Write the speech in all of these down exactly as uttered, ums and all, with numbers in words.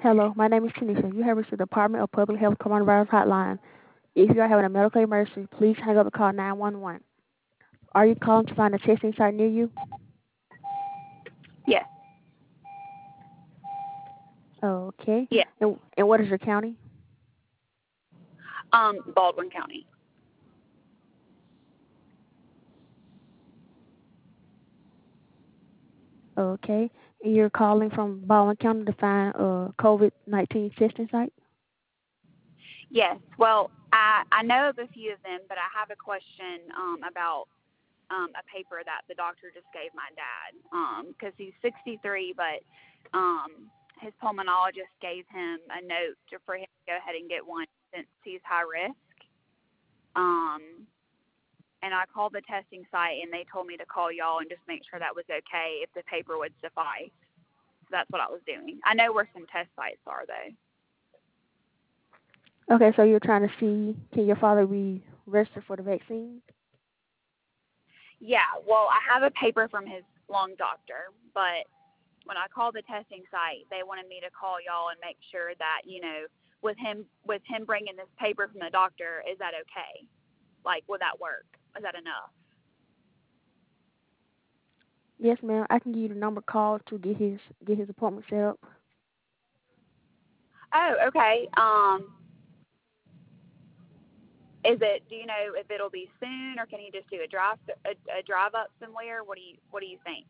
Hello, my name is Tanisha. You have reached the Department of Public Health Coronavirus Hotline. If you are having a medical emergency, please hang up and call nine one one. Are you calling to find a testing site near you? Yes. Okay. Yes. And, and what is your county? Um, Baldwin County. Okay. And you're calling from Baldwin County to find a COVID nineteen testing site? Yes. Well, I I know of a few of them, but I have a question um, about um, a paper that the doctor just gave my dad because he's sixty-three, but um, his pulmonologist gave him a note to, for him to go ahead and get one since he's high risk. Um, and I called the testing site, and they told me to call y'all and just make sure that was okay if the paper would suffice. So that's what I was doing. I know where some test sites are, though. Okay, so you're trying to see, can your father be registered for the vaccine? Yeah, well, I have a paper from his lung doctor, but when I called the testing site, they wanted me to call y'all and make sure that, you know, with him with him bringing this paper from the doctor, is that okay? Like, would that work? Is that enough? Yes, ma'am. I can give you the number call to get his get his appointment set up. Oh, okay. Um, is it? Do you know if it'll be soon, or can he just do a drive a, a drive up somewhere? What do you What do you think?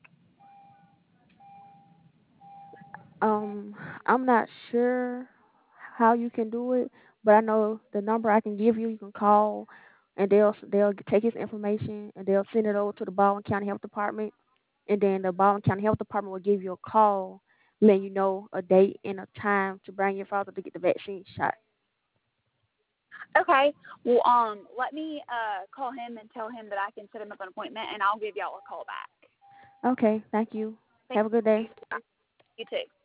Um, I'm not sure how you can do it, but I know the number I can give you. You can call, and they'll they'll take his information and they'll send it over to the Baldwin County Health Department, and then the Baldwin County Health Department will give you a call, letting you know a date and a time to bring your father to get the vaccine shot. Okay. Well, um, let me uh call him and tell him that I can set him up an appointment, and I'll give y'all a call back. Okay, thank you. Thank Have a good day. you. You too.